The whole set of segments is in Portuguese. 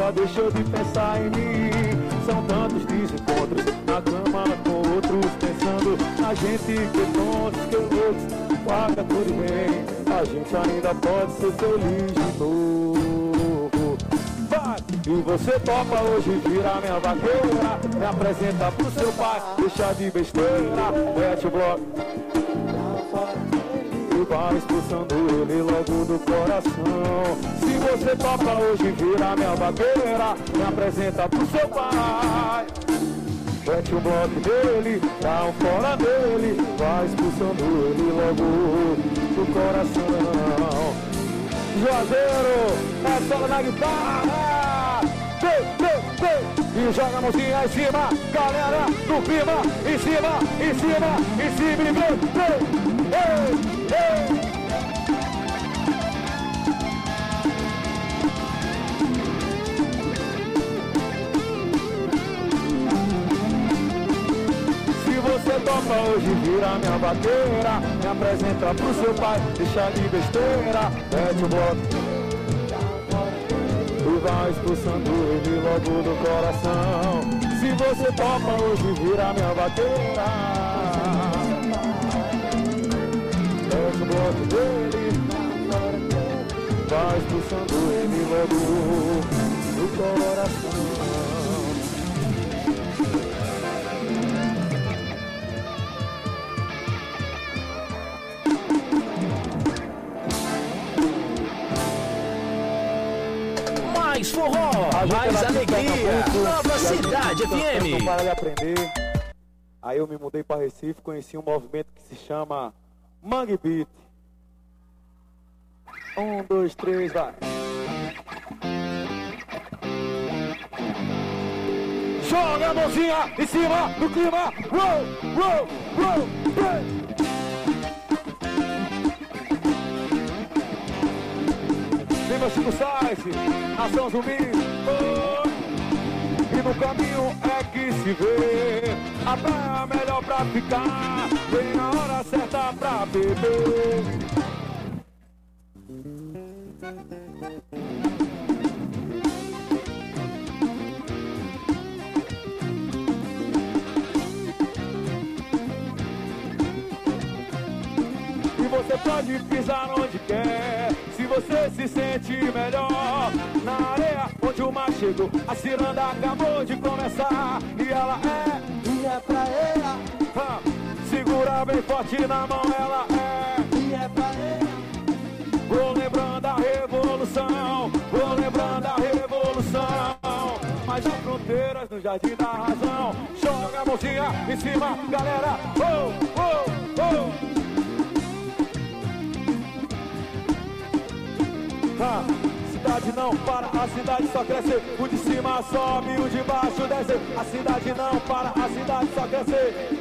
só deixou de pensar em mim. São tantos desencontros na cama com outros, pensando na gente, que tontos, que loucos. Guarda tudo bem, a gente ainda pode ser feliz de novo. Vai! E você topa hoje virar minha vaqueira, me apresenta pro seu pai, deixa de besteira, mete o bloco e vai expulsando ele logo do coração. Se você topa hoje virar minha vaqueira, me apresenta pro seu pai, mete o bloco dele, dá um fora dele, vai expulsando ele logo do coração. Juazeiro, é só na guitarra, e joga a mãozinha em cima, galera do clima, em cima, em cima, em cima, ei, ei. Você topa hoje virar minha vaqueira, me apresenta pro seu pai, deixa de besteira, mete o bloco e vai expulsando ele logo do coração. Se você topa hoje virar minha vaqueira, mete o bloco dele, vai expulsando ele logo do coração. Mais forró, mais alegria, Nova Cidade FM. Para de aprender. Aí eu me mudei para Recife, conheci um movimento que se chama Mangue Beat. 1, 2, 3, vai. Joga a mãozinha em cima do clima. Uou, uou, uou, uou. Viva Chico Sainz, Nação Zumbi, oh. E no caminho é que se vê a praia melhor pra ficar, vem a hora certa pra beber. E você pode pisar onde quer, se você se sente melhor. Na areia onde o mar chegou, a ciranda acabou de começar. E ela é pra ela. Segura bem forte na mão, ela é pra ela. Vou lembrando a revolução, vou lembrando a revolução. Mas as fronteiras no jardim da razão. Joga a mãozinha em cima, galera. Oh, oh, oh. Cidade não para, a cidade só cresce. O de cima sobe, o de baixo desce. A cidade não para, a cidade só cresce.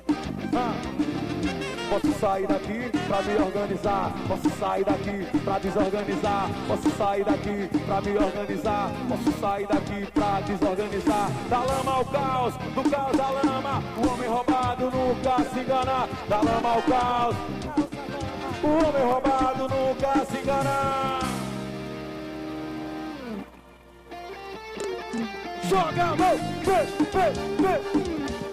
Posso sair daqui pra me organizar, posso sair daqui pra desorganizar, posso sair daqui pra me organizar, posso sair daqui pra desorganizar. Da lama ao caos, do caos à lama, o homem roubado nunca se engana. Da lama ao caos, o homem roubado nunca se engana. Joga a mão, vê.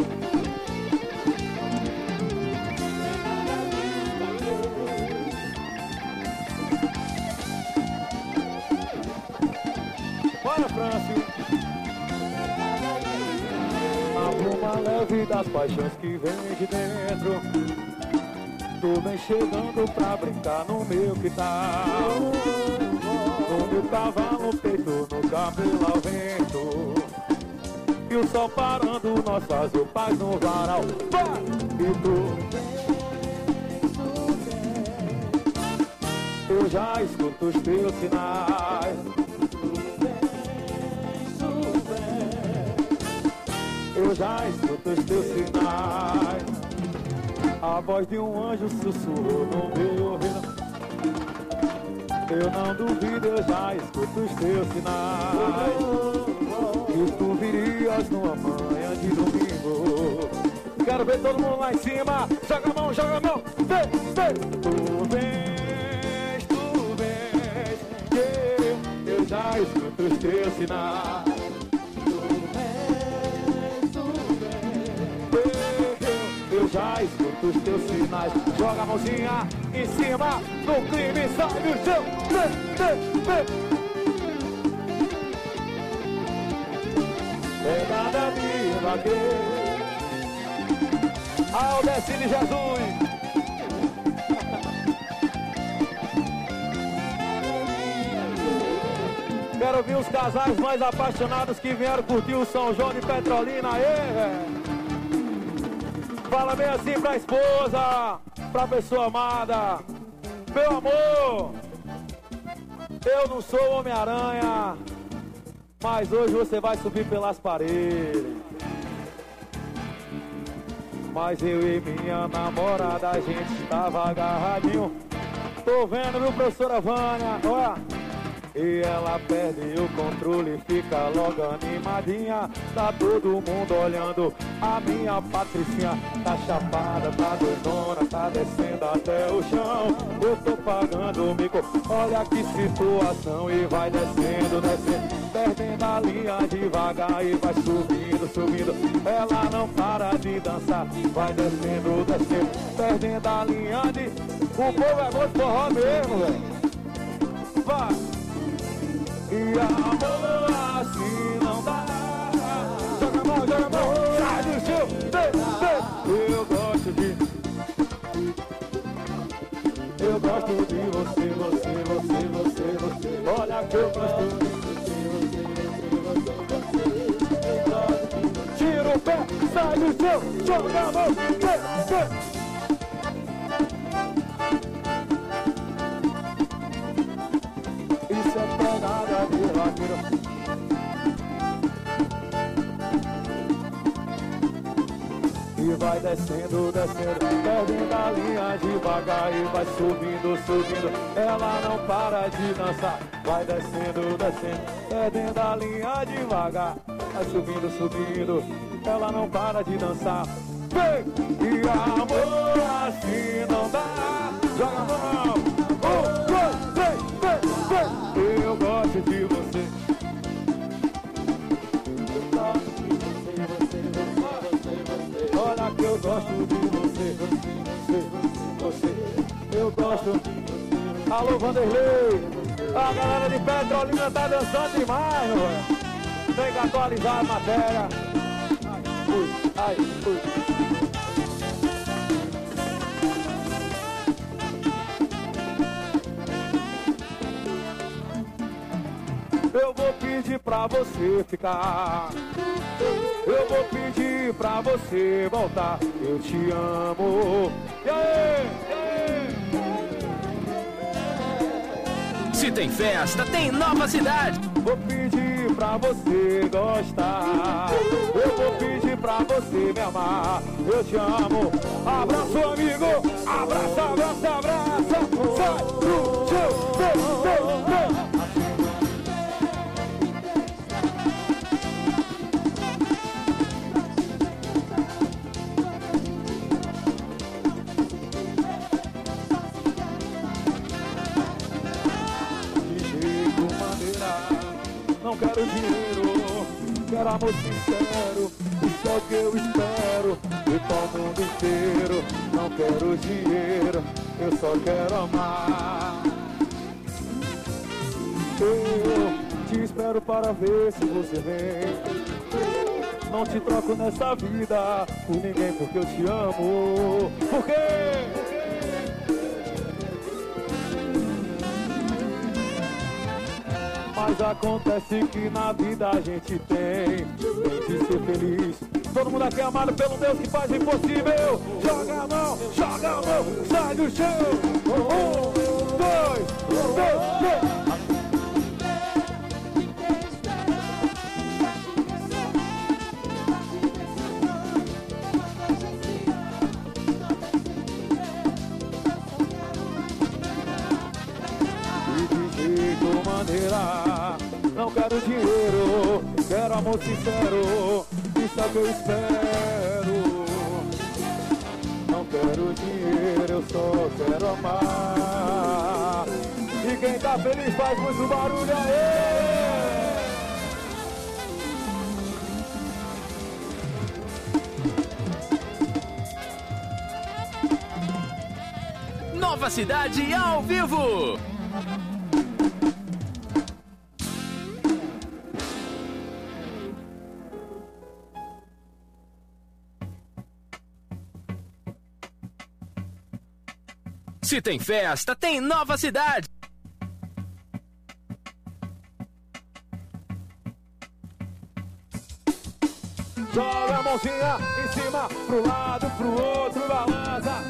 Bora, Francio. A pluma leve das paixões que vem de dentro. Tô bem chegando pra brincar no meu quintal. No meu cavalo, peito no cabelo ao vento. E o sol parando nossas roupas no varal. E tu, eu já escuto os teus sinais. Eu já escuto os teus sinais. A voz de um anjo sussurrou no meu ouvido. Eu não duvido, eu já escuto os teus sinais. E tu virias numa manhã de domingo. Quero ver todo mundo lá em cima. Joga a mão, joga a mão. Vem. Tu vens, já escuto os teus sinais. Eu já escuto os teus sinais. Joga a mãozinha em cima do crime, sai do chão. Pegada de vaqueiro. Aldecine Jesus. Quero ouvir os casais mais apaixonados que vieram curtir o São João de Petrolina. Aê, fala bem assim pra esposa, pra pessoa amada. Meu amor, eu não sou Homem-Aranha, mas hoje você vai subir pelas paredes. Mas eu e minha namorada, a gente estava agarradinho. Tô vendo, viu, professora Vânia? Olha. E ela perde o controle, fica logo animadinha. Tá todo mundo olhando a minha Patricinha. Tá chapada, tá doidona, tá descendo até o chão. Eu tô pagando o mico, olha que situação. E vai descendo, descendo, perdendo a linha devagar. E vai subindo, subindo, ela não para de dançar. Vai descendo, descendo, perdendo a linha de... O povo é muito forró mesmo, velho. Vai! E amor assim não dá. Joga a mão, sai do chão. Eu gosto de você. Olha que eu gosto de você. Tira o pé, sai do chão. Joga a mão, isso é pegada de vaqueiro. E vai descendo, descendo, perdendo a linha devagar. E vai subindo, subindo, ela não para de dançar. Vai descendo, descendo, perdendo a linha devagar. Vai subindo, subindo, ela não para de dançar. Vem! E amor assim não dá. Joga a mão! 1, 2, 3, vem! Eu gosto de você. Olha que eu gosto de você. Eu gosto. Alô, Vanderlei. A galera de Petrolina tá dançando demais, velho. Tem que atualizar a matéria. Ai, fui. Eu vou pedir pra você ficar. Eu vou pedir pra você voltar. Eu te amo. E aí? Se tem festa, tem nova cidade. Vou pedir pra você gostar. Eu vou pedir pra você me amar. Eu te amo. Abraço, amigo. Abraça. Sai do chão. Não quero dinheiro, quero amor sincero. Isso é o que eu espero de todo mundo inteiro. Não quero dinheiro, eu só quero amar. Eu te espero para ver se você vem. Não te troco nessa vida por ninguém, porque eu te amo. Por quê? Mas acontece que na vida a gente tem de ser feliz. Todo mundo aqui é amado pelo Deus que faz o impossível. Joga a mão, sai do chão. 1, 2, 3. Não quero dinheiro, quero amor sincero. Isso é o que eu espero. Não quero dinheiro, eu só quero amar. E quem tá feliz faz muito barulho aí. Nova Cidade ao vivo. Se tem festa, tem Nova Cidade. Joga a mãozinha em cima, pro lado, pro outro, balança.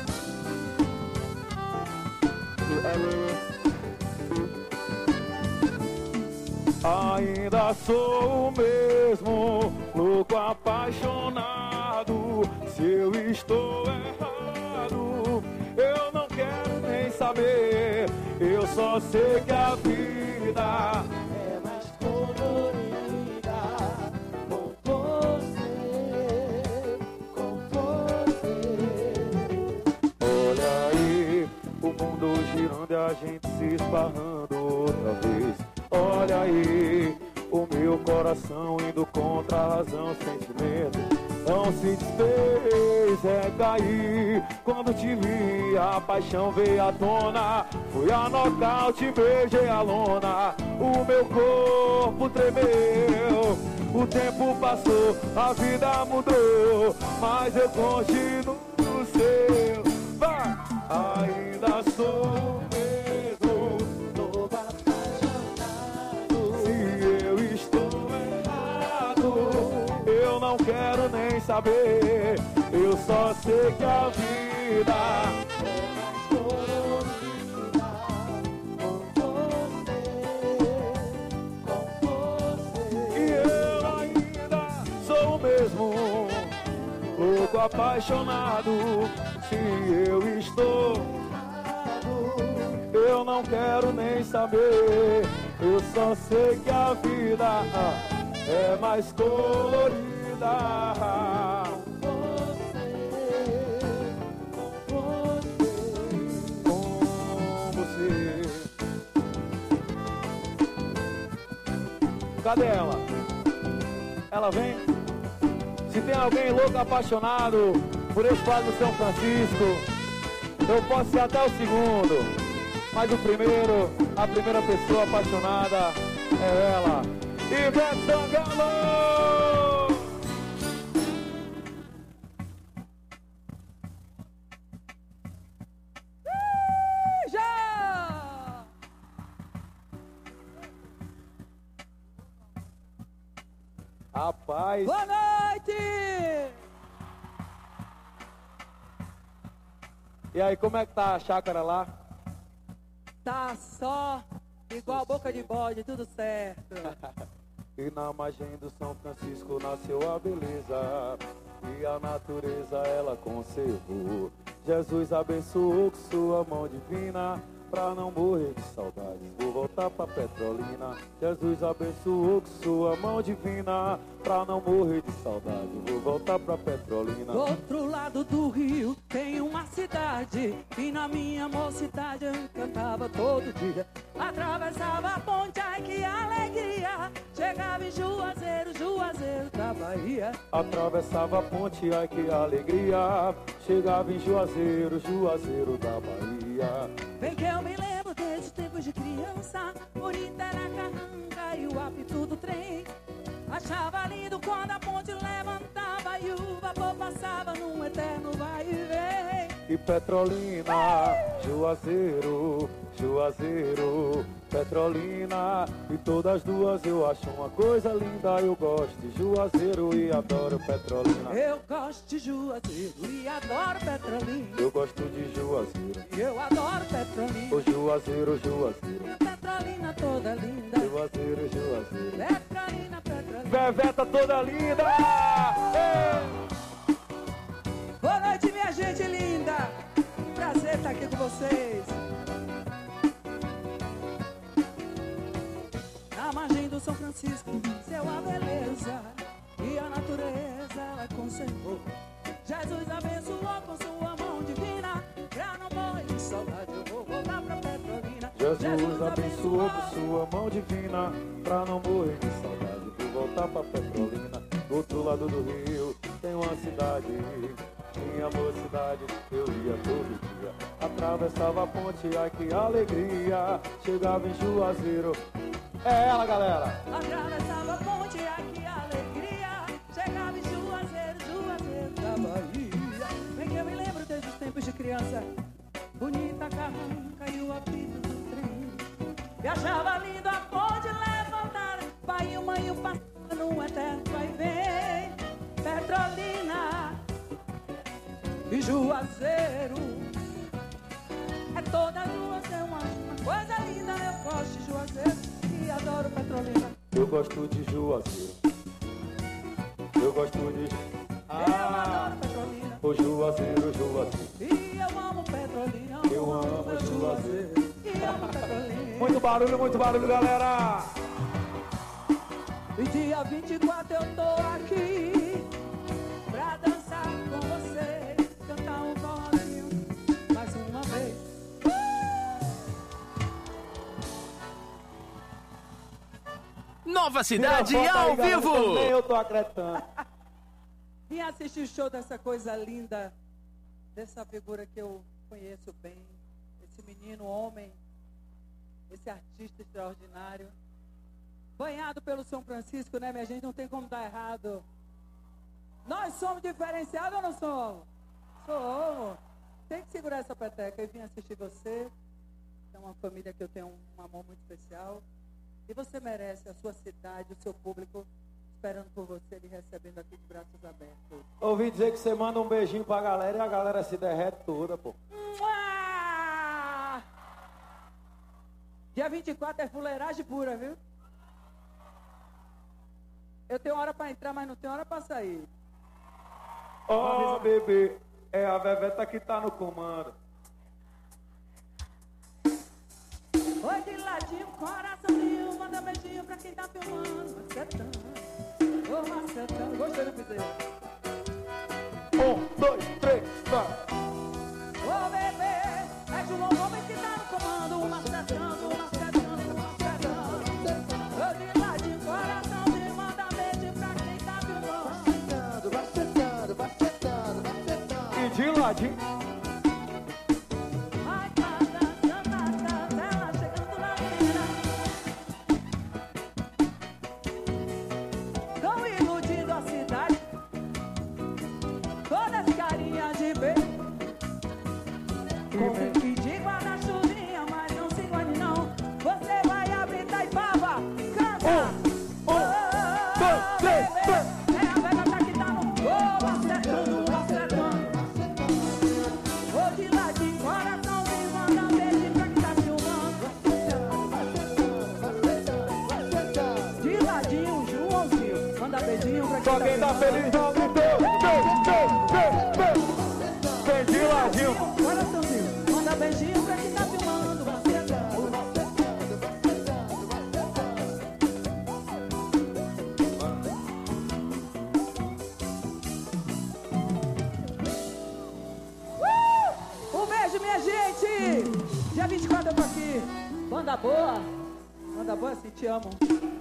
Ainda sou o mesmo, louco apaixonado. Se eu estou errado, eu não quero nem saber. Eu só sei que a vida é mais colorida com você, com você. Olha aí, o mundo girando e a gente se esbarrando outra vez. Olha aí, o meu coração indo contra a razão, sentimento não se desfez, é cair. Quando te vi, a paixão veio à tona. Fui a nocaute, beijei a lona. O meu corpo tremeu. O tempo passou, a vida mudou, mas eu continuo seu. Vai! Ainda sou o mesmo, novo apaixonado. Se eu estou errado, eu não quero nem saber. Eu só sei que a vida é mais colorida com você. E eu ainda sou o mesmo, louco apaixonado. Se eu estou errado, eu não quero nem saber. Eu só sei que a vida é mais colorida com você. Cadê ela? Ela vem? Se tem alguém louco apaixonado por esse lado do São Francisco, eu posso ser até o segundo, mas o primeiro, a primeira pessoa apaixonada é ela, Ivete Sangalo! Já! Rapaz! Boa noite! E aí, como é que tá a chácara lá? Tá só igual boca de bode, tudo certo. E na margem do São Francisco nasceu a beleza, e a natureza ela conservou. Jesus abençoou com sua mão divina, pra não morrer de saudades, vou voltar pra Petrolina. Jesus abençoou com sua mão divina, pra não morrer de saudades, vou voltar pra Petrolina. Do outro lado do rio tem uma cidade, e na minha mocidade eu cantava todo dia. Atravessava a ponte, ai que alegria, chegava em Juazeiro, Juazeiro da Bahia. Atravessava a ponte, ai que alegria, chegava em Juazeiro, Juazeiro da Bahia. Bem que eu me lembro desde tempos de criança, bonita era a carranca e o apito do trem. Achava lindo quando a ponte levantava e o vapor passava num eterno vai e vem. E Petrolina, Juazeiro, Juazeiro, Petrolina. E todas duas eu acho uma coisa linda. Eu gosto de Juazeiro e adoro Petrolina. Eu gosto de Juazeiro e adoro Petrolina. Eu gosto de Juazeiro E eu adoro Petrolina. o Juazeiro, Juazeiro, Petrolina toda linda. Juazeiro, Juazeiro. Petrolina, Petrolina. Veveta toda linda! Ei! Boa noite, minha gente linda. Prazer estar aqui com vocês. Na margem do São Francisco, seu a beleza e a natureza ela conservou. Jesus abençoou com sua mão divina, pra não morrer de saudade eu vou voltar pra Petrolina. Jesus Jesus abençoou por sua mão divina, pra não morrer de saudade, vou voltar pra Petrolina. Do outro lado do rio tem uma cidade, minha mocidade, eu ia todo dia. Atravessava a ponte, ai que alegria, chegava em Juazeiro. É ela, galera! Atravessava a ponte, ai que alegria, chegava em Juazeiro, Juazeiro da Bahia. Bem que eu me lembro desde os tempos de criança, bonita carranca e o apito do trem. Viajava lindo a ponte levantada, pai e mãe passando num eterno vai e vem. Petrolina e Juazeiro, é todas duas, é uma coisa linda. Eu gosto de Juazeiro e adoro Petrolina. Eu gosto de Juazeiro, eu gosto de... Eu adoro Petrolina. O Juazeiro, Juazeiro. E eu amo Petrolina. Eu amo Juazeiro. E amo Petrolina. Muito barulho, galera! E dia 24 eu tô aqui pra dançar com você, cantar um forrozinho mais uma vez. Nova Cidade ao Nem vivo! eu tô acreditando. Vim assistir o show dessa coisa linda, dessa figura que eu conheço bem, esse menino, homem, esse artista extraordinário. Banhado pelo São Francisco, né, minha gente? Não tem como dar errado. Nós somos diferenciados ou não somos? Somos. Tem que segurar essa peteca. Eu vim assistir você. É uma família que eu tenho um amor muito especial. E você merece a sua cidade, o seu público, esperando por você, lhe recebendo aqui de braços abertos. Ouvi dizer que você manda um beijinho pra galera e a galera se derrete toda, pô. Mua! Dia 24 é fuleiragem pura, viu? Eu tenho hora pra entrar, mas não tenho hora pra sair. Ó, bebê, é a Veveta que tá no comando. Oi, de ladinho, coraçãozinho, manda beijinho pra quem tá filmando. Macetando, ô macetando, gostei do piseiro. 1, 2, 3, 4. Ô bebê, é João Gomes que tá no comando. Macetando, macetando, macetando. Ô, de ladinho, coraçãozinho, manda beijo pra quem tá filmando. Macetando, macetando, macetando. E de ladinho. Ai, cada ela chegando na mina. Tão iludindo a cidade, todas carinhas de beijo. Com que de guarda-chuvinha, mas não se engane não. Você vai abrir Taipava, canta. 1, 2, 3, 4. É a Veveta que tá no fogo, acertando, acertando. Ô, de ladinho, coraçãozinho, manda beijo pra quem tá filmando. De ladinho, Joãozinho, manda beijinho pra Só quem tá feliz não gritou. Vem de ladinho. Coraçãozinho, manda beijinho pra quem tá filmando. Um beijo, minha gente! Dia 24 eu tô aqui. Banda boa. Banda boa, assim, te amo.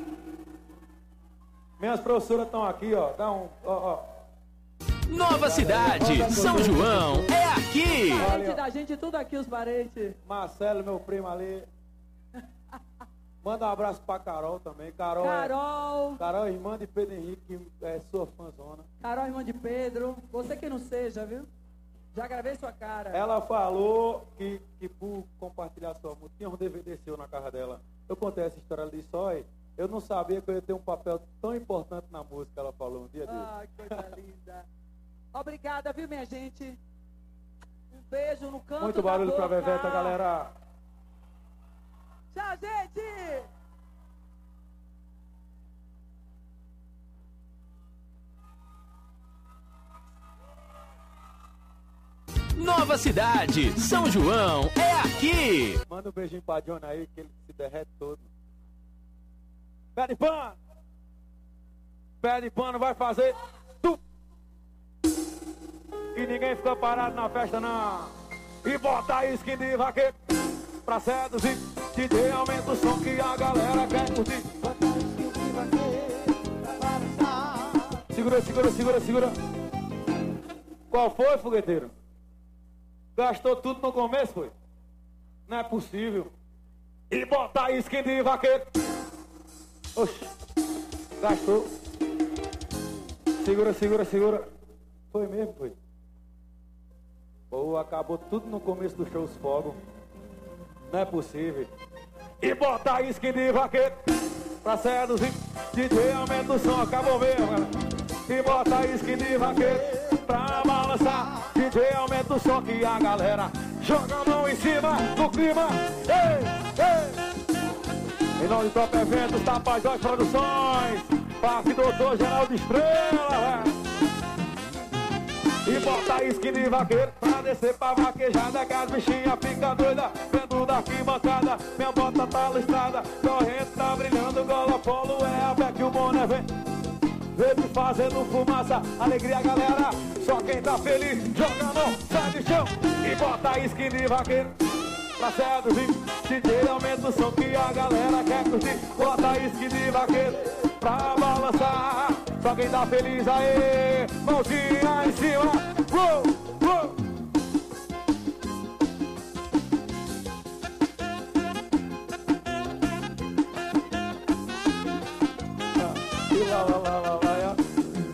Minhas professoras estão aqui, ó. Dá um. Ó. Nova Cidade, São João, é aqui! Parente da gente, tudo aqui, os parentes. Marcelo, meu primo ali. Manda um abraço pra Carol também. Carol é irmã de Pedro Henrique, que é sua fãzona. Carol, irmã de Pedro. Você que não seja, viu? Já gravei sua cara. Ela falou que por compartilhar sua música, tinha um DVD seu na casa dela. Eu contei essa história, ela disse, olha, eu não sabia que eu ia ter um papel tão importante na música, ela falou um dia dele. Ah, que coisa linda. Obrigada, viu, minha gente? Um beijo no canto Muito barulho da pra boca. Veveta, galera. Tchau, gente! Nova Cidade, São João, é aqui! Manda um beijinho pra Johnny aí, que ele se derrete todo. Pé de pano! Pé de pano vai fazer tu! E ninguém fica parado na festa, não. E bota a skin de vaqueiro pra seduzir. DJ, aumenta o som que a galera quer curtir. Segura, segura, segura, segura. Qual foi, fogueteiro? Gastou tudo no começo, foi? Não é possível. E botar skin de vaqueiro. Oxi. Gastou. Segura, segura, segura. Foi mesmo, foi? Pô, acabou tudo no começo do show, os fogos. Não é possível. E botar skin de vaqueiro pra seduzir. DJ, aumenta o som, acabou mesmo, galera. E botar skin de vaqueiro pra balançar. DJ, aumenta o som que a galera joga a mão em cima do clima. Ei, ei. Em nome do Top Eventos, Tapajós Produções, passe doutor Geraldo Estrela, e bota skin de vaqueiro pra descer pra vaquejada, que as bichinhas ficam doidas vendo da arquibancada. Minha bota tá listrada, corrente tá brilhando, gola polo é a pé que o boné vem. Verde fazendo fumaça, alegria galera. Só quem tá feliz joga a mão, sai do chão e bota skin de vaqueiro pra seduzir. DJ, aumenta o som que a galera quer curtir. Bota skin de vaqueiro pra balançar. Só quem tá feliz aí, mãozinha em cima. Uou, uou. E lá, lá, lá, lá, lá, lá.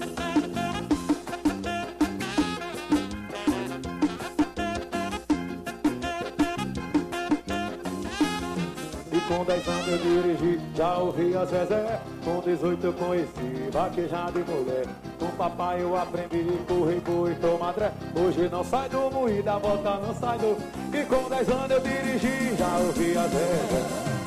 Com 10 anos eu dirigi, já ouvi a Zezé. Com 18 eu conheci vaquejada e mulher. Com papai eu aprendi correr, boi, tomar dré. Hoje não sai do moído, a volta não sai do... E com 10 anos eu dirigi, já ouvi a Zezé.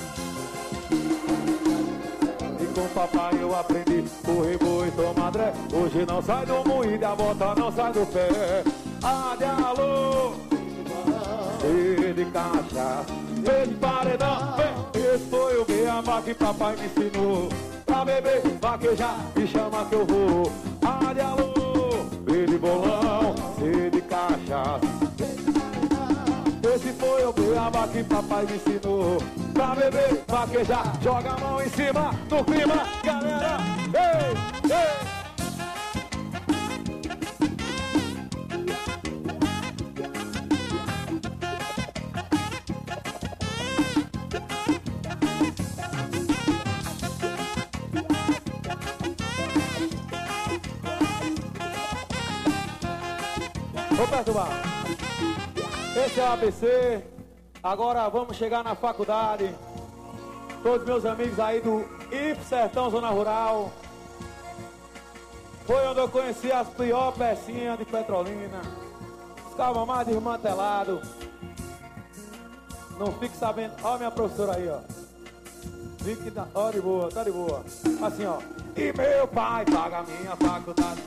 E com papai eu aprendi correr, boi, tomar dré. Hoje não sai do moído, a volta não sai do pé. Ade alô, sede cachaça, de paredão, esse foi o beabá que papai me ensinou. Pra beber, vaquejar, me chama que eu vou. Ade alô, bebe bolão, sede cachaça. Esse foi o beabá que papai me ensinou. Pra beber, vaquejar, joga a mão em cima do clima, galera. Ei, ei. Vou perturbar. Esse é o ABC. Agora vamos chegar na faculdade. Todos meus amigos aí do IF Sertão Zona Rural. Foi onde eu conheci as piores pecinhas de Petrolina. Ficava mais desmantelado. Não fique sabendo. Ó minha professora aí, ó. Fique da... Ó, de boa, tá de boa. Assim, ó. E meu pai paga minha faculdade.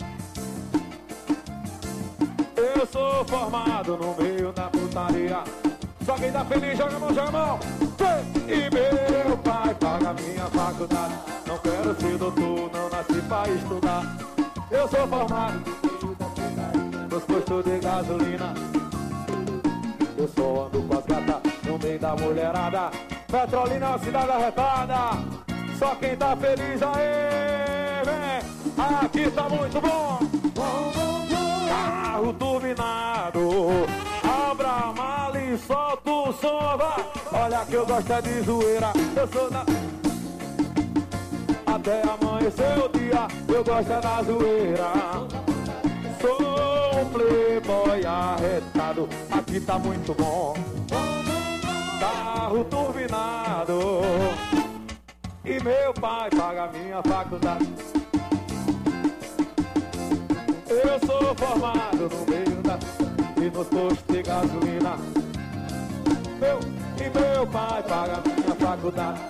Eu sou formado no meio da putaria. Só quem tá feliz joga a mão, joga a mão. E meu pai paga minha faculdade. Não quero ser doutor, não nasci pra estudar. Eu sou formado nos postos de gasolina. Eu só ando com as gatas no meio da mulherada. Petrolina é uma cidade arretada. Só quem tá feliz aí, vem. Aqui tá muito bom. Carro turbinado, abra a mala e solta o som, vai. Olha que eu gosto é de zoeira, eu sou da... Até amanhecer o dia, eu gosto é da zoeira. Sou um playboy arretado, aqui tá muito bom. Carro turbinado, e meu pai paga minha faculdade. Eu sou formado no meio da... e nos postos de gasolina. E meu pai paga minha faculdade.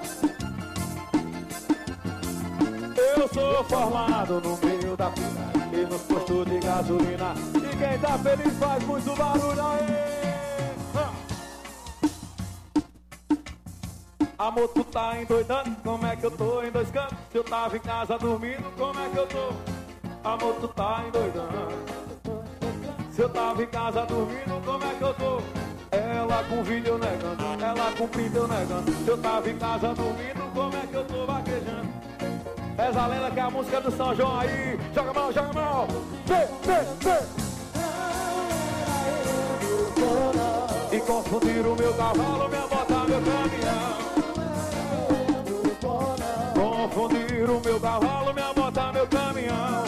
Eu sou formado no meio da... e nos postos de gasolina. E quem tá feliz faz muito barulho aí. Amor, tu tá endoidando, como é que eu tô em dois cantos? Se eu tava em casa dormindo, como é que eu tô? Amor, tu tá endoidando. Se eu tava em casa dormindo, como é que eu tô? Ela com vídeo negando, ela com print eu negando. Se eu tava em casa dormindo, como é que eu tô vaquejando? Essa lenda que é a música do São João aí. Joga a mão, joga a mão. Vê. E confundiram o meu cavalo, minha moto, meu caminhão. Confundiram o meu cavalo, minha moto, meu caminhão.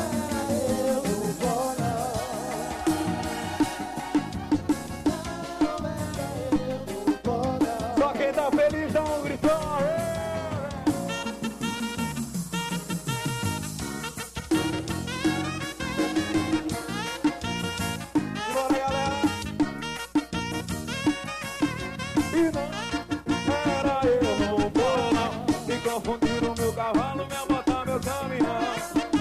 Só quem tá feliz dá um gritão. Bora, galera. E não era eu no bolão. E confundiram o meu cavalo, minha moto, meu caminhão.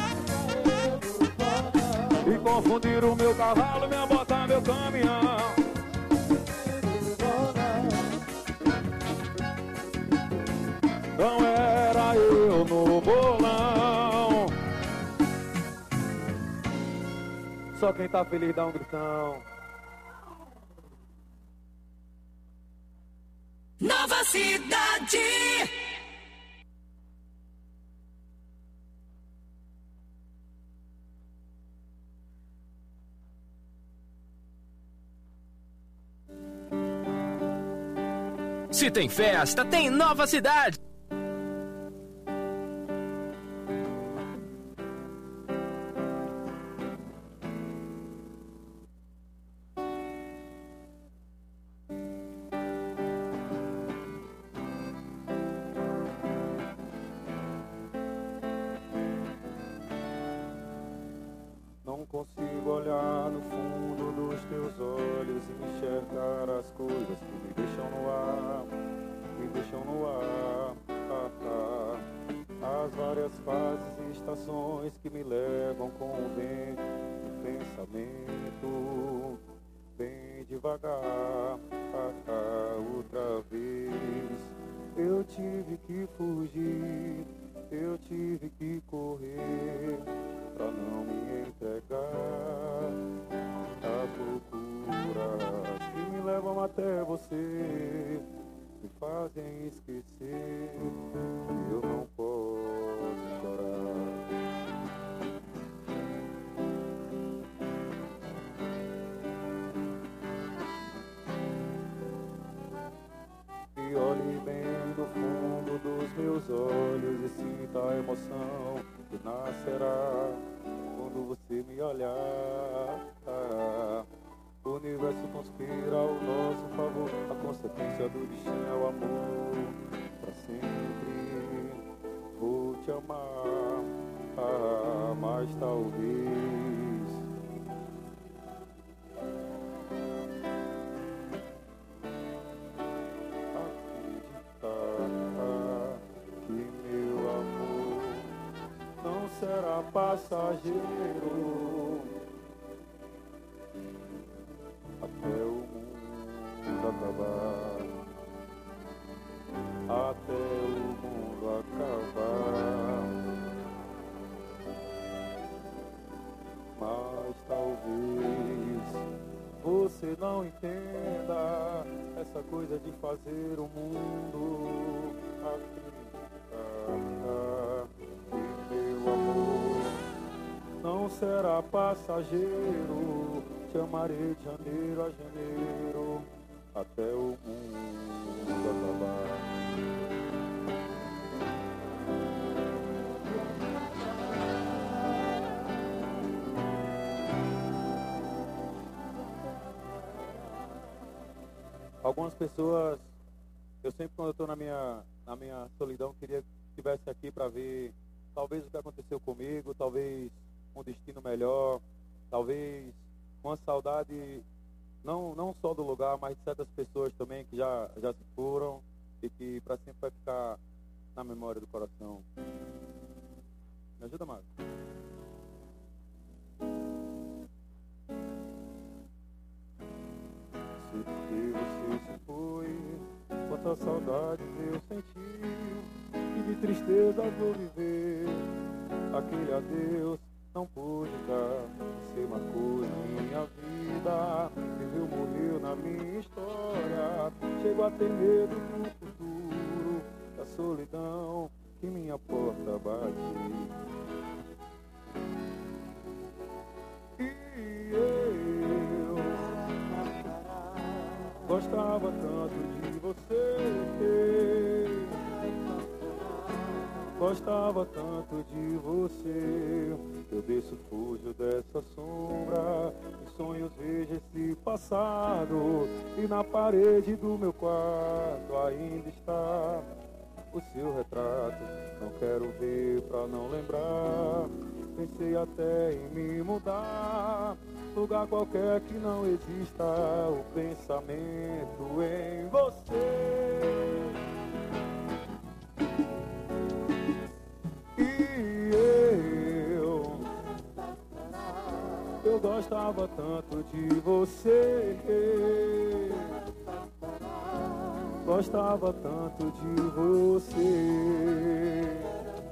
E confundiram o meu cavalo, minha moto, meu caminhão. Não era eu no bolão. Só quem tá feliz dá um gritão. Nova Cidade. Se tem festa, tem Nova Cidade. Não consigo olhar no fundo dos teus olhos e enxergar as coisas que me deixam no ar, me deixam no ar. As várias fases e estações que me levam com o vento do pensamento, bem devagar. Outra vez eu tive que fugir, eu tive que correr pra não me entregar a procuras que me levam até você, me fazem esquecer que eu não posso chorar. E olhe bem no fundo dos meus olhos e sinta a emoção que nascerá quando você me olhar. O universo conspira ao nosso favor, a consequência do destino é o amor. Pra sempre vou te amar, mas talvez acreditar que meu amor não será passageiro até o mundo acabar, até o mundo acabar. Mas talvez você não entenda essa coisa de fazer o mundo acreditar que meu amor não será passageiro. Te amarei de janeiro a janeiro, até o mundo acabar. Algumas pessoas, eu sempre quando eu estou na minha solidão, queria que estivesse aqui para ver talvez o que aconteceu comigo, talvez um destino melhor, talvez uma saudade não só do lugar, mas de certas pessoas também que já se foram e que para sempre vai ficar na memória do coração. Me ajuda, Marcos. Se porque você se foi, quantas saudades eu senti, e de tristeza vou viver aquele adeus não pude cá, você marcou em minha vida, viveu, morreu na minha história. Chego a ter medo do futuro, da solidão que minha porta bate. E eu gostava tanto de você, gostava tanto de você. Eu desço, fujo dessa sombra, em sonhos vejo esse passado, e na parede do meu quarto ainda está o seu retrato. Não quero ver pra não lembrar, pensei até em me mudar, lugar qualquer que não exista o pensamento em você. E eu gostava tanto de você, gostava tanto de você,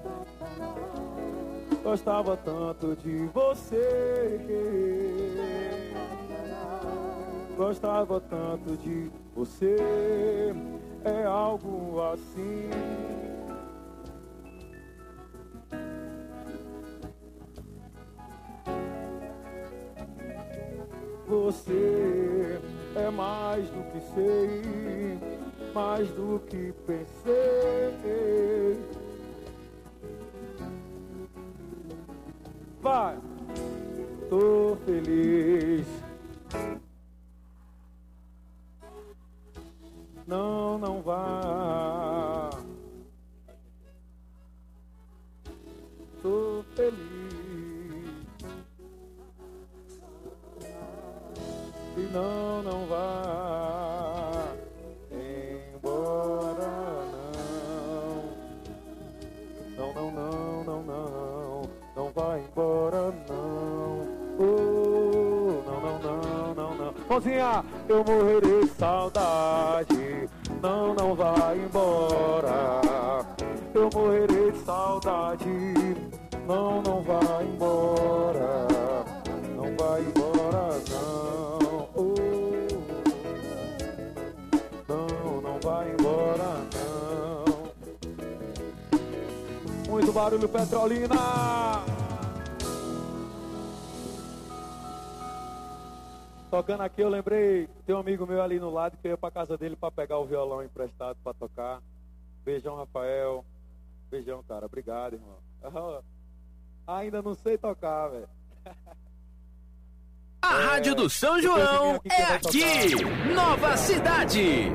gostava tanto de você, gostava tanto de você. É algo assim. Você é mais do que sei, mais do que pensei. Vai, tô feliz. Não, não vá. Tô feliz. E não, não vá embora, não. Não, não, não, não, não. Não vá embora, não. Oh, não, não, não, não, não. Mãozinha, eu morrerei de saudade. Não, não vá embora. Eu morrerei de saudade. Não, não vá embora. Não vá embora, não. Não, não vai embora, não. Muito barulho, Petrolina! Tocando aqui, eu lembrei, tem um amigo meu ali no lado que eu ia pra casa dele pra pegar o violão emprestado pra tocar. Beijão, Rafael. Beijão, cara. Obrigado, irmão. Ainda não sei tocar, velho. A Rádio do São João é aqui, Nova Cidade.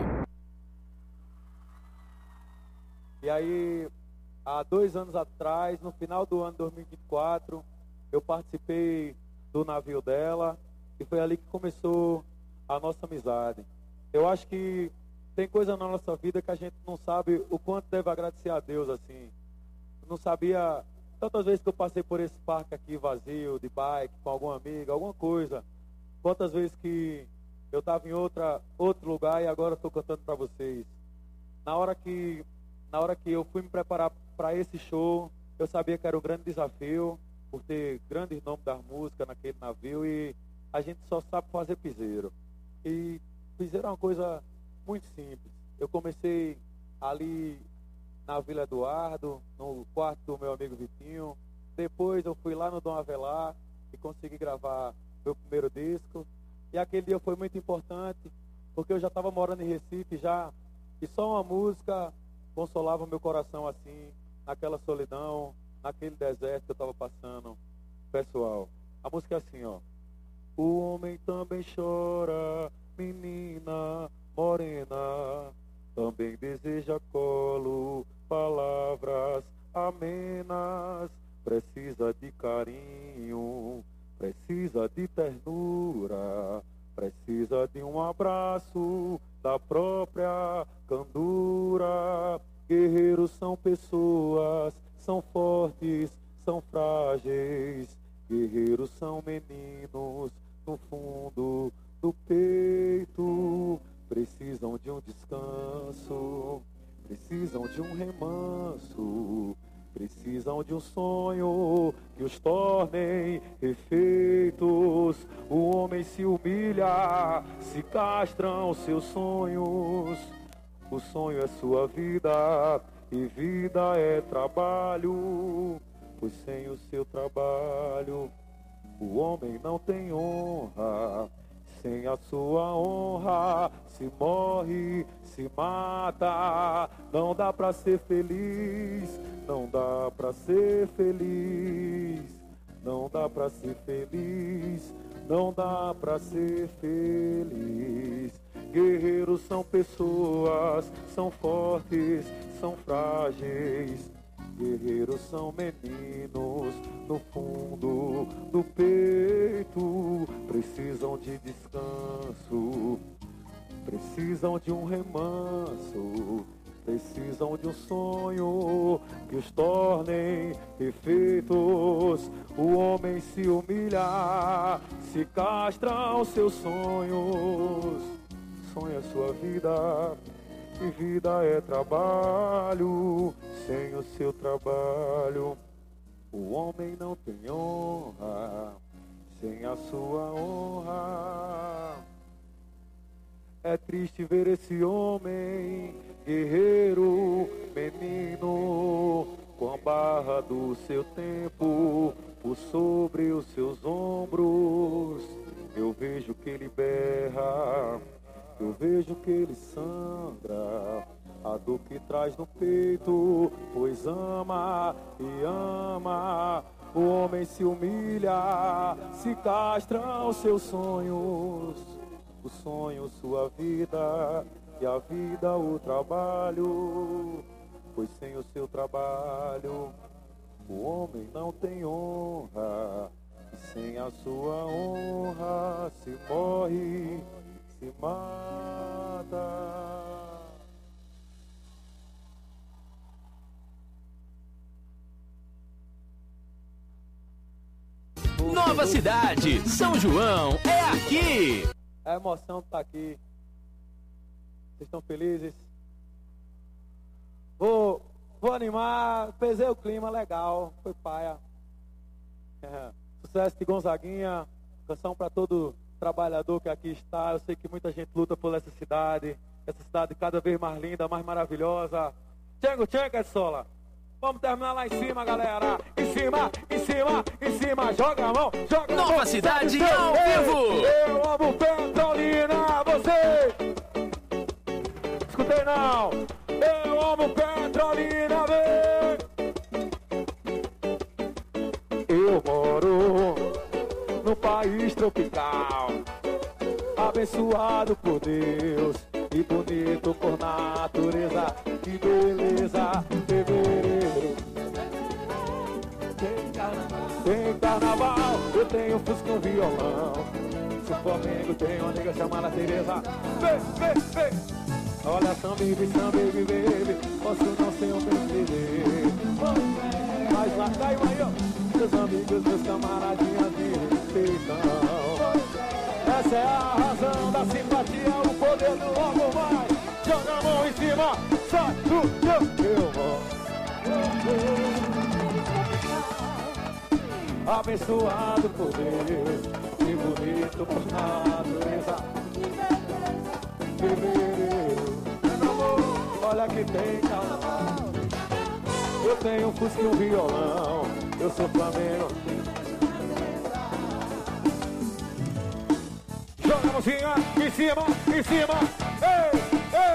E aí, há 2 anos atrás, no final do ano 2024, eu participei do navio dela e foi ali que começou a nossa amizade. Eu acho que tem coisa na nossa vida que a gente não sabe o quanto deve agradecer a Deus, assim. Eu não sabia tantas vezes que eu passei por esse parque aqui vazio, de bike, com alguma amiga, alguma coisa. Quantas vezes que eu estava em outro lugar e agora estou cantando para vocês. Na hora que eu fui me preparar para esse show, eu sabia que era um grande desafio, por ter grandes nomes da música naquele navio, e a gente só sabe fazer piseiro. E piseiro é uma coisa muito simples. Eu comecei ali na Vila Eduardo, no quarto do meu amigo Vitinho. Depois eu fui lá no Dom Avelar e consegui gravar meu primeiro disco. E aquele dia foi muito importante, porque eu já estava morando em Recife já, e só uma música consolava o meu coração assim, naquela solidão, naquele deserto que eu estava passando. Pessoal, a música é assim, ó. O homem também chora, menina morena, também deseja colo, palavras amenas, precisa de carinho, precisa de ternura, precisa de um abraço da própria candura. Guerreiros são pessoas, são fortes, são frágeis. Guerreiros são meninos no fundo do peito. Precisam de um descanso, precisam de um remanso, precisam precisam de um sonho que os tornem perfeitos. O homem se humilha, se castram seus sonhos. O sonho é sua vida e vida é trabalho, pois sem o seu trabalho o homem não tem honra. Sem a sua honra se morre, se mata. Não dá pra ser feliz, não dá pra ser feliz, não dá pra ser feliz, não dá pra ser feliz. Guerreiros são pessoas, são fortes, são frágeis. Guerreiros são meninos no fundo do peito. Precisam de descanso, precisam de um remanso, precisam de um sonho que os tornem perfeitos. O homem se humilha, se castram seus sonhos. Sonho é sua vida e vida é trabalho. Sem o seu trabalho o homem não tem honra. Sem a sua honra é triste ver esse homem guerreiro, menino, com a barra do seu tempo por sobre os seus ombros. Eu vejo que ele berra, eu vejo que ele sangra, a dor que traz no peito, pois ama e ama. O homem se humilha, se castram seus sonhos. O sonho, sua vida, e a vida, o trabalho. Pois sem o seu trabalho, o homem não tem honra. E sem a sua honra, se morre, se mata. Nova Cidade, São João, é aqui! A emoção tá aqui. Vocês estão felizes? Vou animar, pesei o clima, legal, foi paia. Sucesso de Gonzaguinha, canção para todo trabalhador que aqui está. Eu sei que muita gente luta por essa cidade cada vez mais linda, mais maravilhosa. Tchengo, Edsola. Vamos terminar lá em cima, galera. Em cima, em cima, em cima. Joga a mão, joga a mão. Nova Cidade ao vivo. Eu amo Petrolina, você. Escutei não. Eu amo Petrolina, vem. Eu moro num país tropical, abençoado por Deus e bonito por natureza. Que beleza, fevereiro tem carnaval. Eu tenho fusca e um violão. Se o Flamengo tem uma nega chamada Tereza. Vem. Olha, baby, baby. Posso não ser um bebê, mas lá caiu aí, ó. Meus amigos, meus camaradinhas me respeitam. Essa é a razão da simpatia, o poder do logo vai. Joga a mão em cima, sai do chão. Eu vou. Abençoado por Deus e bonito por natureza. Fevereiro, meu amor, olha que tem carnaval. Eu tenho um fusca e um violão. Eu sou Flamengo. Joga a mãozinha em cima, em cima. Ei, ei.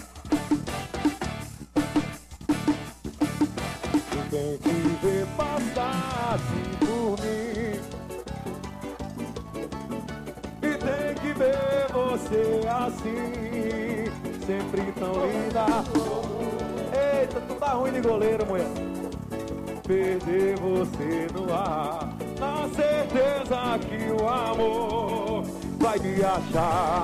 E quem te vê passar assim por mim, e tem que ver você assim, sempre tão linda. Eita, tu tá ruim de goleiro, mulher. Perder você no ar, na certeza que o amor vai me achar.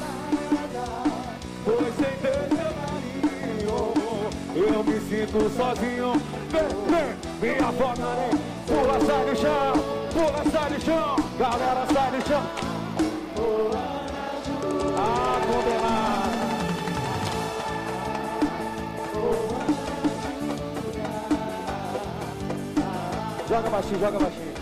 Pois sem ter seu carinho eu me sinto sozinho. Vem, minha foca, né? Pula, sai do chão, pula, sai do chão. Galera, sai do chão. Ah, condenado. Joga baixinho, joga baixinho.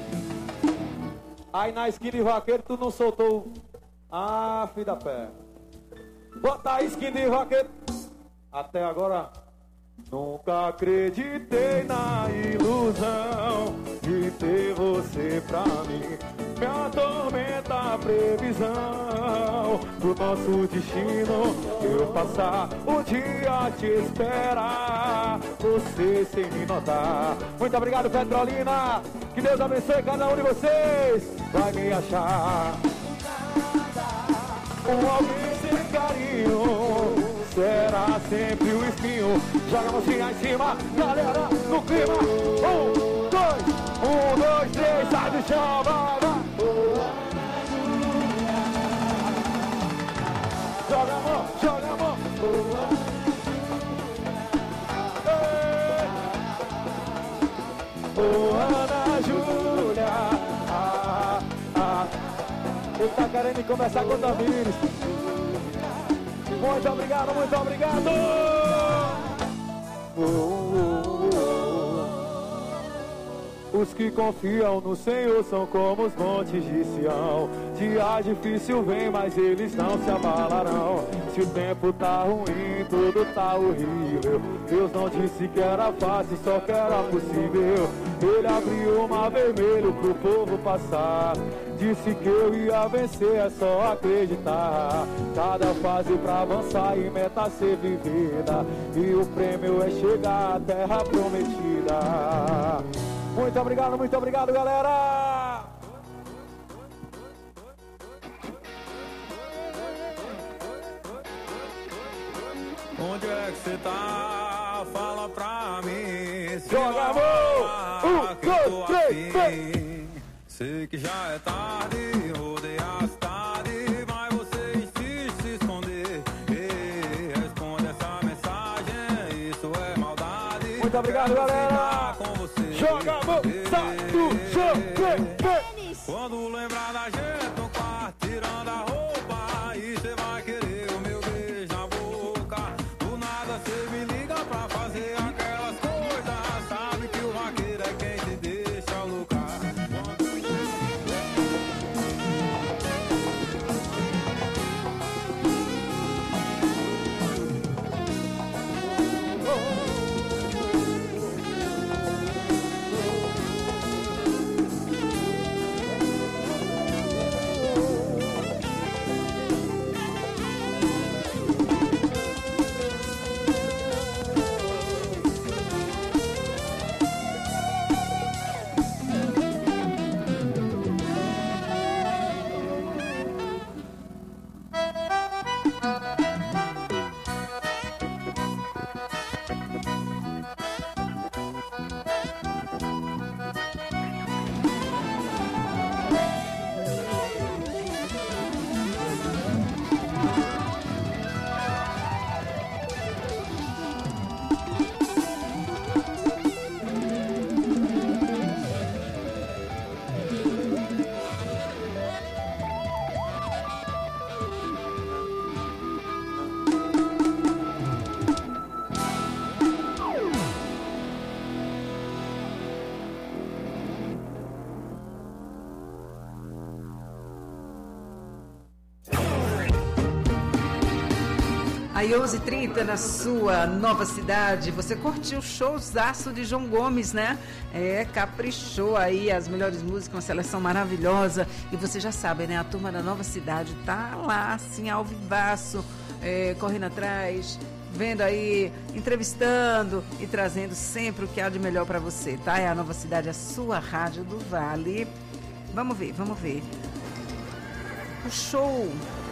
Aí na skin de vaqueiro tu não soltou. Ah, filho da pé. Bota a skin de vaqueiro. Até agora. Nunca acreditei na ilusão de ter você pra mim. Me atormenta a previsão do nosso destino. Eu passar o dia a te esperar, você sem me notar. Muito obrigado, Petrolina. Que Deus abençoe cada um de vocês. Vai me achar um alguém sem carinho. Será sempre o espinho. Joga a mãozinha em cima, galera, no clima. 1, 2, 3, sai do chão, vai, vai. Joga a mão, joga a mão. Ô, Ana Júlia. Ele tá querendo conversar com o Tamires. Muito obrigado, muito obrigado! Os que confiam no Senhor são como os montes de Sião. Dia difícil vem, mas eles não se abalarão. Se o tempo tá ruim, tudo tá horrível. Deus não disse que era fácil, só que era possível. Ele abriu o mar vermelho pro povo passar. Disse que eu ia vencer, é só acreditar. Cada fase pra avançar e meta ser vivida. E o prêmio é chegar à terra prometida. Muito obrigado, galera! Onde é que você tá? Fala pra mim. Joga a mão! 1, 2, 3, 4! Sei que já é tarde, rodei a cidade, mas você insiste em se esconder. Ei, responde essa mensagem, isso é maldade. Muito obrigado, galera! Joga a mão, sai do chão, vem! Quando lembrar da gente no quarto, tirando a roupa, aí cê vai querer o meu beijo na boca. Do nada cê me liga pra fazer aquelas coisas, sabe que o vaqueiro é quem te deixa louca. Aí 11h30 na sua nova cidade, você curtiu o showzaço de João Gomes, né? Caprichou aí as melhores músicas, uma seleção maravilhosa. E você já sabe, né? A turma da nova cidade tá lá, assim, ao vivaço, correndo atrás, vendo aí, entrevistando e trazendo sempre o que há de melhor para você, tá? É a Nova Cidade, a sua rádio do Vale. Vamos ver. O show...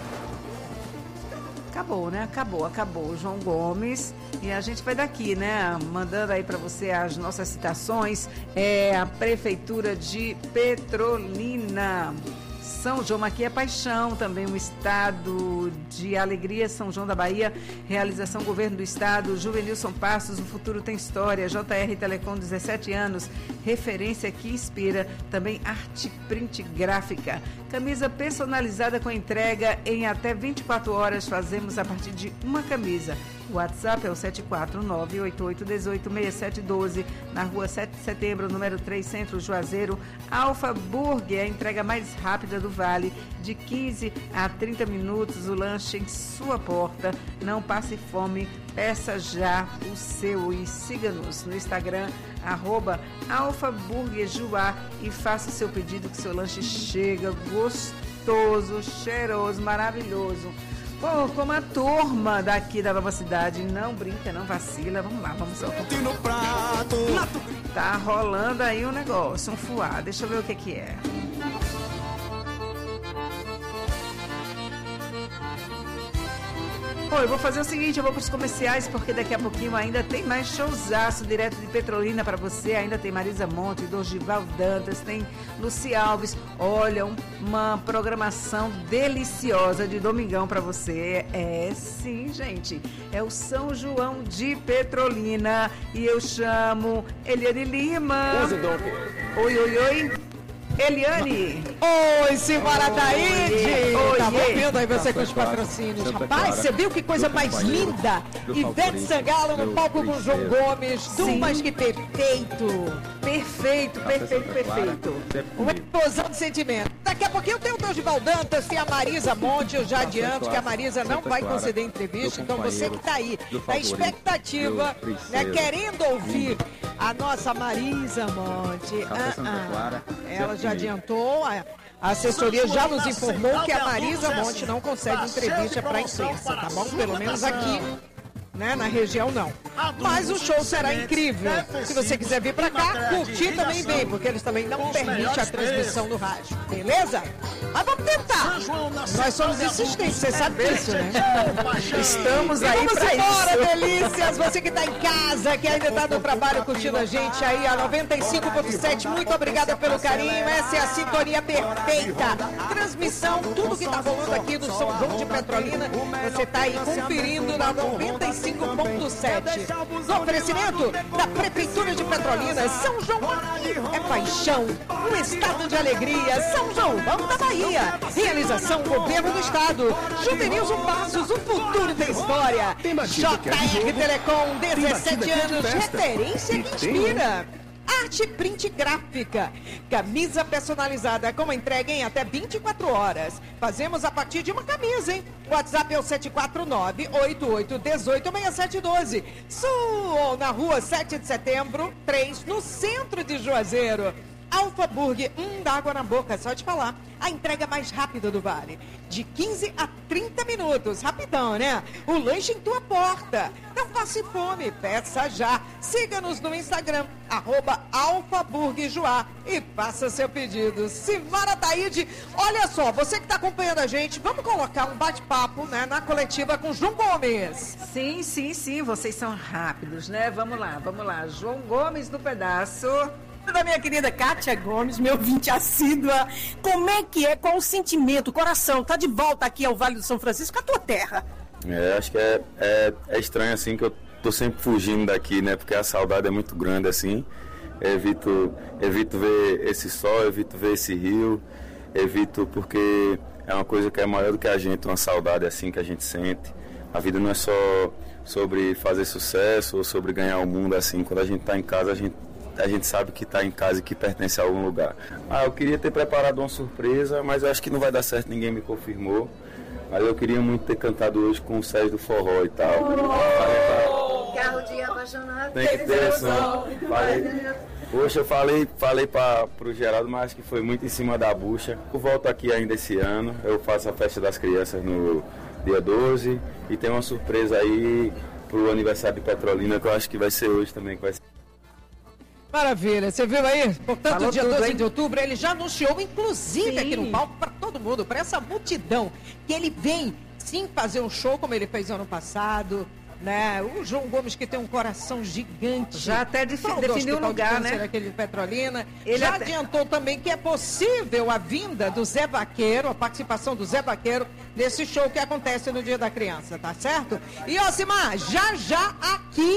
Acabou, né? Acabou. João Gomes. E a gente vai daqui, né? Mandando aí para você as nossas citações. A Prefeitura de Petrolina. São João, aqui é paixão, também um estado de alegria, São João da Bahia, realização Governo do Estado, Juvenilson Passos, o futuro tem história, JR Telecom, 17 anos, referência que inspira, também arte print gráfica, camisa personalizada com entrega em até 24 horas, fazemos a partir de uma camisa. O WhatsApp é o 749-8818-6712, na rua 7 de setembro, número 3, Centro Juazeiro. Alfa Burger, a entrega mais rápida do Vale, de 15 a 30 minutos, o lanche em sua porta. Não passe fome, peça já o seu e siga-nos no Instagram, @alfaburgerjuá, e faça o seu pedido que seu lanche chega gostoso, cheiroso, maravilhoso. Pô, como a turma daqui da Nova Cidade não brinca, não vacila. Vamos lá, vamos só. Tá rolando aí um negócio, um fuá. Deixa eu ver o que é. Pô, eu vou fazer o seguinte, eu vou para os comerciais, porque daqui a pouquinho ainda tem mais showzaço direto de Petrolina para você. Ainda tem Marisa Monte, Dorival Dantas, tem Luci Alves. Olha, uma programação deliciosa de domingão para você. É sim, gente. É o São João de Petrolina. E eu chamo Eliane Lima. Oi, oi, oi. Eliane. Oi, Silmara Taíde. Tá vendo aí você com os patrocínios. Rapaz, você viu que coisa mais linda? Ivete Sangalo no palco com João Gomes. Tudo mais que perfeito. Perfeito. Uma explosão de sentimento. Daqui a pouquinho tem o Dorival Dantas, tem a Marisa Monte. Eu já adianto que a Marisa não vai conceder entrevista. Então você que tá aí, na expectativa, né, querendo ouvir a nossa Marisa Monte. Ela já adiantou, a assessoria já nos informou que a Marisa Monte não concede entrevista para a imprensa, tá bom? Pelo menos aqui, né, na região não. Mas o show será incrível. Se você quiser vir para cá, curtir também vem, porque eles também não permitem a transmissão no rádio, beleza? Mas vamos tentar. Nós somos insistentes, você sabe disso, né? Estamos aí para isso. Vamos embora, delícias. Você que está em casa, que ainda está no trabalho curtindo a gente aí, a 95.7, muito obrigada pelo carinho. Essa é a sintonia perfeita. Transmissão, tudo que está rolando aqui do São João de Petrolina, você está aí conferindo na 95.7. No oferecimento da Prefeitura de Petrolina. São João é paixão, um estado de alegria. São João, vamos da Bahia. Realização Governo do Estado. Juvenilson Passos, o futuro da história. JR Telecom, 17 anos, referência que inspira. Arte Print Gráfica, camisa personalizada com entrega em até 24 horas. Fazemos a partir de uma camisa, hein? O WhatsApp é o 749-8818-6712. Sul, na rua 7 de setembro, 3, no centro de Juazeiro. Alfa Burger, dá água na boca, só de falar. A entrega mais rápida do Vale, de 15 a 30 minutos. Rapidão, né? O lanche em tua porta. Não passe fome, peça já. Siga-nos no Instagram, @alfaburgerjuá, e faça seu pedido. Silmara Taíde, olha só, você que está acompanhando a gente, vamos colocar um bate-papo, né, na coletiva com João Gomes. Sim, vocês são rápidos, né? Vamos lá. João Gomes no pedaço. Da minha querida Kátia Gomes, meu ouvinte assídua, como é que é, qual o sentimento, o coração, tá de volta aqui ao Vale do São Francisco, a tua terra? Acho que é estranho, assim, que eu tô sempre fugindo daqui, né, porque a saudade é muito grande, assim, evito ver esse sol, evito ver esse rio, evito porque é uma coisa que é maior do que a gente, uma saudade, assim, que a gente sente. A vida não é só sobre fazer sucesso ou sobre ganhar o mundo, assim, quando a gente tá em casa, a gente sabe que está em casa e que pertence a algum lugar. Eu queria ter preparado uma surpresa, mas eu acho que não vai dar certo, ninguém me confirmou. Mas eu queria muito ter cantado hoje com o Sérgio do Forró e tal. Carro de apaixonado. Tem que ter som. Poxa, eu falei pro Geraldo, mas acho que foi muito em cima da bucha. Eu volto aqui ainda esse ano, eu faço a festa das crianças no dia 12 e tem uma surpresa aí pro aniversário de Petrolina, que eu acho que vai ser hoje também, que vai ser. Maravilha, você viu aí? Portanto, Falou dia tudo, 12 hein? de outubro, ele já anunciou, inclusive, Sim. aqui no palco, para todo mundo, para essa multidão, que ele vem, sim, fazer um show como ele fez ano passado, né? O João Gomes, que tem um coração gigante. Já até Fala do definiu o Hospital de lugar, Câncer né? Aquele de Petrolina. Ele Já até- adiantou também que é possível a vinda do Zé Vaqueiro, a participação do Zé Vaqueiro nesse show que acontece no Dia da Criança, tá certo? E, Osimar, já aqui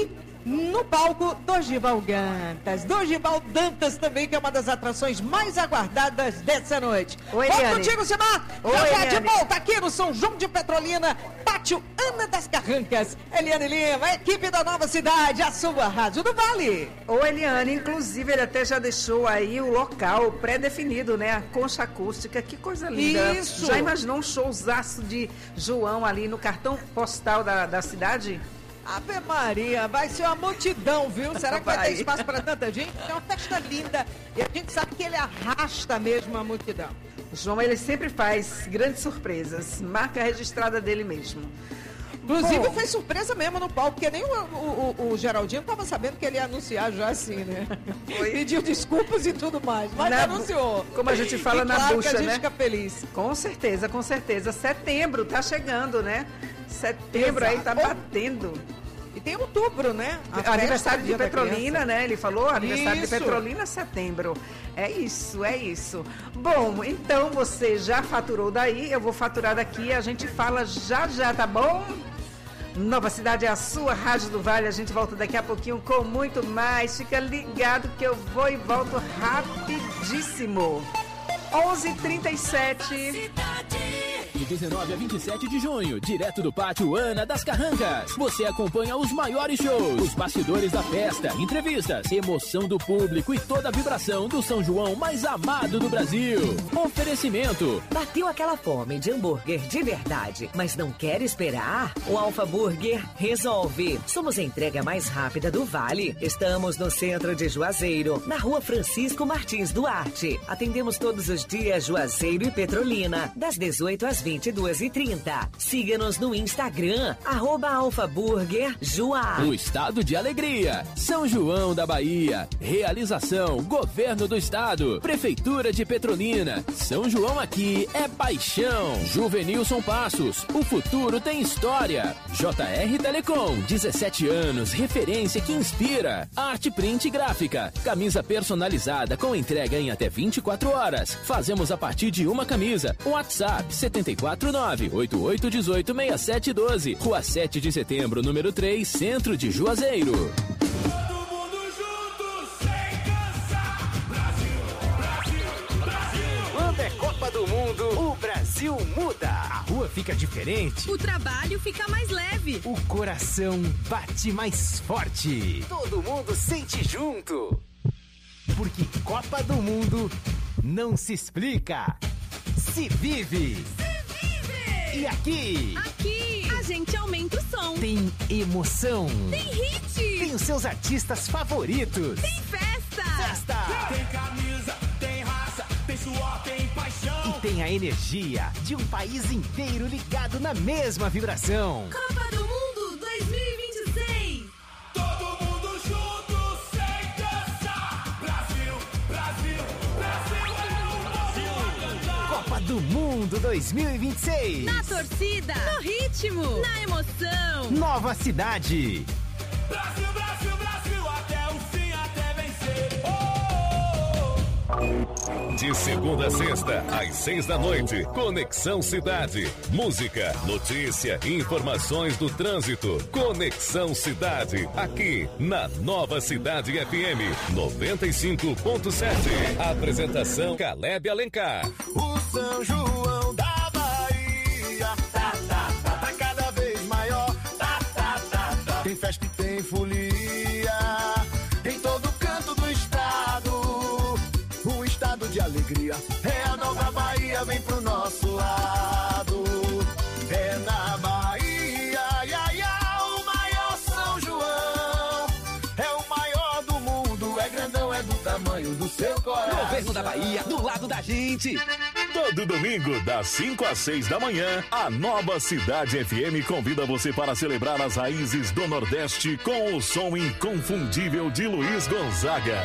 no palco Dorival Dantas. Dorival Dantas também, que é uma das atrações mais aguardadas dessa noite. Oi, Volto Eliane. contigo, Simar. Oi, Já de Eliane. volta aqui no São João de Petrolina, Pátio Ana das Carrancas. Eliane Lima, a equipe da Nova Cidade, a sua Rádio do Vale. Ô, Eliane, inclusive ele até já deixou aí o local pré-definido, né? A concha acústica, que coisa linda. Isso. Já imaginou um showzaço de João ali no cartão postal da cidade? Ave Maria, vai ser uma multidão, viu? Será que vai Vai. ter espaço para tanta gente? É uma festa linda e a gente sabe que ele arrasta mesmo a multidão. O João, ele sempre faz grandes surpresas. Marca registrada dele mesmo. Inclusive Bom. foi surpresa mesmo no palco, porque nem o Geraldinho estava sabendo que ele ia anunciar já assim, né? Foi. Pediu desculpas e tudo mais, mas anunciou. Como a gente fala E na claro bucha, que a gente né? fica feliz. Com certeza, com certeza. Setembro tá chegando, né? Setembro aí tá Exato. batendo. E tem outubro, né? A festa Aniversário do de Dia da Petrolina, Criança. né? Ele falou, aniversário de Isso. Petrolina, setembro. É isso, é isso. Bom, então você já faturou daí, eu vou faturar daqui, a gente fala já já, tá bom? Nova Cidade é a sua Rádio do Vale, a gente volta daqui a pouquinho com muito mais. Fica ligado que eu vou e volto rapidíssimo. 11h37. De 19 a 27 de junho, direto do Pátio Ana das Carrancas. Você acompanha os maiores shows, os bastidores da festa, entrevistas, emoção do público e toda a vibração do São João mais amado do Brasil. Oferecimento. Bateu aquela fome de hambúrguer de verdade, mas não quer esperar? O Alfa Burger resolve. Somos a entrega mais rápida do Vale. Estamos no centro de Juazeiro, na Rua Francisco Martins Duarte. Atendemos todos os dias Juazeiro e Petrolina, das 18 às 22h30. Siga-nos no Instagram, @alfaburgerjua. O estado de alegria. São João da Bahia. Realização: Governo do Estado. Prefeitura de Petrolina. São João aqui é paixão. Juvenilson Passos. O futuro tem história. JR Telecom. 17 anos. Referência que inspira. Arte Print Gráfica. Camisa personalizada com entrega em até 24 horas. Fazemos a partir de uma camisa. WhatsApp 749-8818-6712. Rua 7 de Setembro, número 3, Centro de Juazeiro. Todo mundo junto, sem cansar. Brasil, Brasil, Brasil. Quando é Copa do Mundo, o Brasil muda. A rua fica diferente. O trabalho fica mais leve. O coração bate mais forte. Todo mundo sente junto. Porque Copa do Mundo não se explica, se vive. E aqui A gente aumenta o som. tem emoção. Tem hit. Tem os seus artistas favoritos. Tem festa. Tem camisa, tem raça, tem suor, tem paixão. E tem a energia de um país inteiro ligado na mesma vibração. Copa do Mundo 2026. Todo mundo junto, sem cansar. Brasil, Brasil, Brasil é o povo a cantar. Copa do Mundo 2026. Na torcida. No ritmo. Na emoção. Nova Cidade. Brasil, Brasil, Brasil, até o fim, até vencer. De segunda a sexta, às 6 da noite, Conexão Cidade. Música, notícia, informações do trânsito. Conexão Cidade, aqui na Nova Cidade FM 95.7. Apresentação Caleb Alencar. O São João da Bahia tá cada vez maior. Tem festa e tem folia em todo canto do estado. Um estado de alegria. É a nova Bahia, vem pro nosso lado. É na Bahia, o maior São João. É o maior do mundo, é grandão, é do tamanho do seu coração. Governo da Bahia, do lado da gente. Todo domingo, das 5 às 6 da manhã, a Nova Cidade FM convida você para celebrar as raízes do Nordeste com o som inconfundível de Luiz Gonzaga.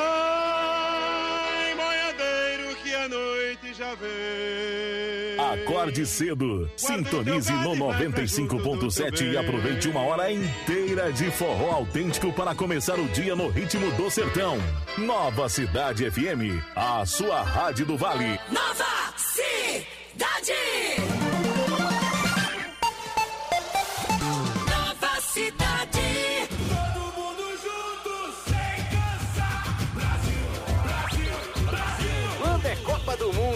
Vai, boiadeiro, que a noite já vem. Acorde cedo, sintonize no 95.7 e aproveite uma hora inteira de forró autêntico para começar o dia no ritmo do sertão. Nova Cidade FM, a sua rádio do Vale. Nova Cidade. Nova Cidade. Todo mundo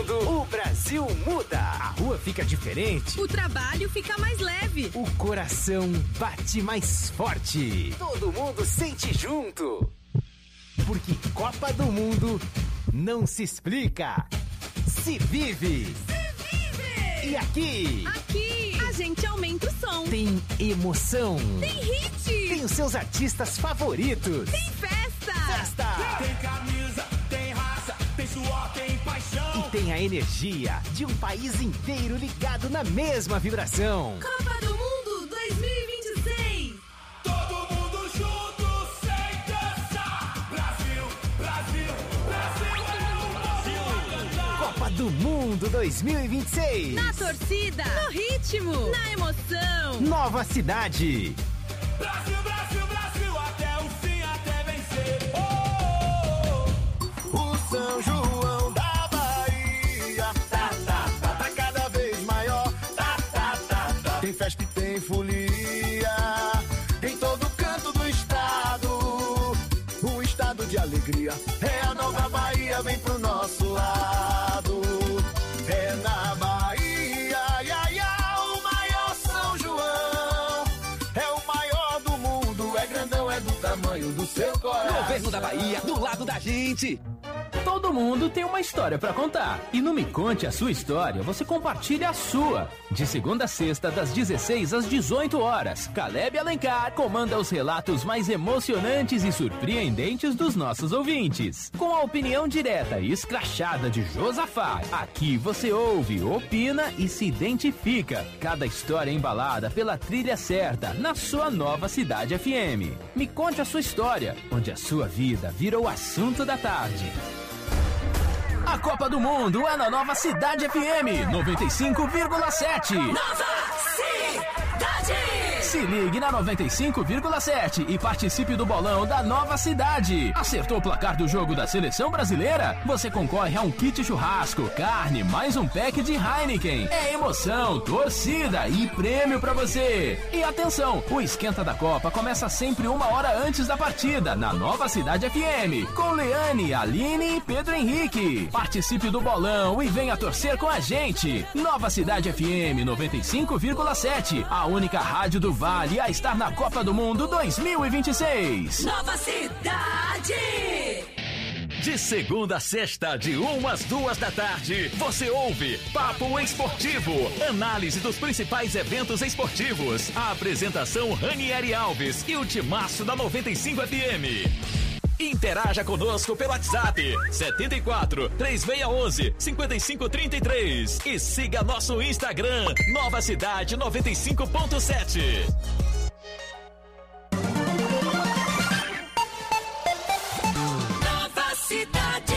mundo, o Brasil muda. A rua fica diferente. O trabalho fica mais leve. O coração bate mais forte. Todo mundo sente junto. Porque Copa do Mundo não se explica, se vive. E aqui a gente aumenta o som. Tem emoção. Tem hit. Tem os seus artistas favoritos. Tem festa. Tem camisa, tem raça, tem suor, tem paixão. E tem a energia de um país inteiro ligado na mesma vibração. Copa do Mundo 2026. Todo mundo junto, sem dançar. Brasil, Brasil, Brasil é o Brasil. Copa do Mundo 2026. Na torcida, no ritmo, na emoção. Nova cidade. Brasil, Brasil, Brasil, até o fim, até vencer. O São João da Bahia tá cada vez maior. Tem festa e tem folia em todo canto do estado. Um estado de alegria. É a nova Bahia, vem pro nosso lado. É na Bahia, o maior São João. É o maior do mundo, é grandão, é do tamanho do seu coração. Governo da Bahia, do lado da gente. Todo mundo tem uma história pra contar. E no Me Conte a Sua História, você compartilha a sua. De segunda a sexta, das 16 às 18 horas. Caleb Alencar comanda os relatos mais emocionantes e surpreendentes dos nossos ouvintes. Com a opinião direta e escrachada de Josafá. Aqui você ouve, opina e se identifica. Cada história embalada pela trilha certa, na sua nova Cidade FM. Me Conte a Sua História, onde a sua vida vira o assunto da tarde. A Copa do Mundo é na Nova Cidade FM 95,7. Nova Cidade! Se ligue na 95,7 e participe do bolão da Nova Cidade. Acertou o placar do jogo da Seleção Brasileira? Você concorre a um kit churrasco, carne, mais um pack de Heineken. É emoção, torcida e prêmio pra você. E atenção, o Esquenta da Copa começa sempre 1 hora antes da partida, na Nova Cidade FM, com Leane, Aline e Pedro Henrique. Participe do bolão e venha torcer com a gente. Nova Cidade FM 95,7, a única rádio do Vale a estar na Copa do Mundo 2026. Nova Cidade! De segunda a sexta, de 1 às 2 da tarde, você ouve Papo Esportivo, análise dos principais eventos esportivos. A apresentação Ranieri Alves e o timaço da 95 FM. Interaja conosco pelo WhatsApp 74 3611 5533 e siga nosso Instagram Nova Cidade 95.7. Nova Cidade.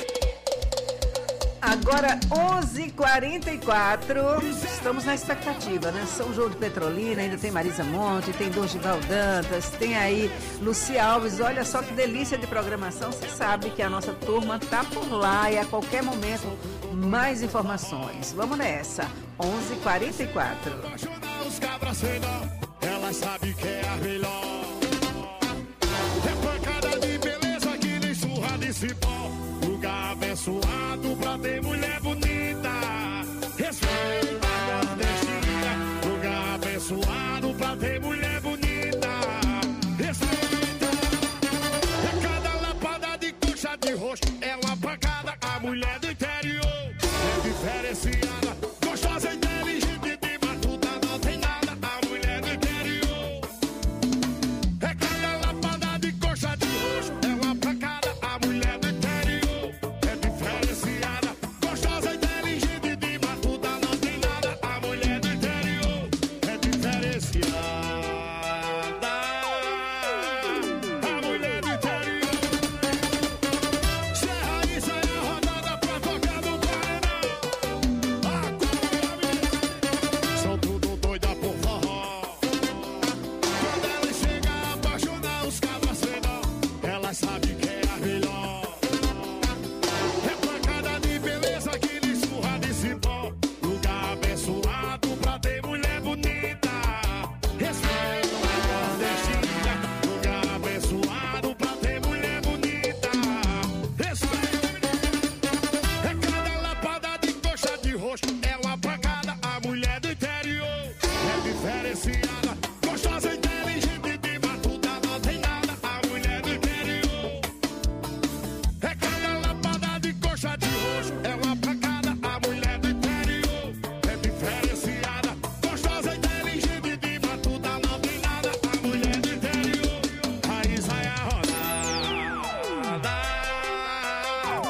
Agora 11h44, estamos na expectativa, né? São João de Petrolina, ainda tem Marisa Monte, tem Dorival Dantas, tem aí Lucia Alves. Olha só que delícia de programação. Você sabe que a nossa turma tá por lá e a qualquer momento mais informações. Vamos nessa, 11h44. Os cabras ela sabe que é a melhor. É pancada de beleza que nem surra de cipó. Lugar abençoado pra ter mulher bonita. Respeita a nordestina. Lugar abençoado pra ter mulher bonita. Respeita. É cada lapada de coxa de roxo. É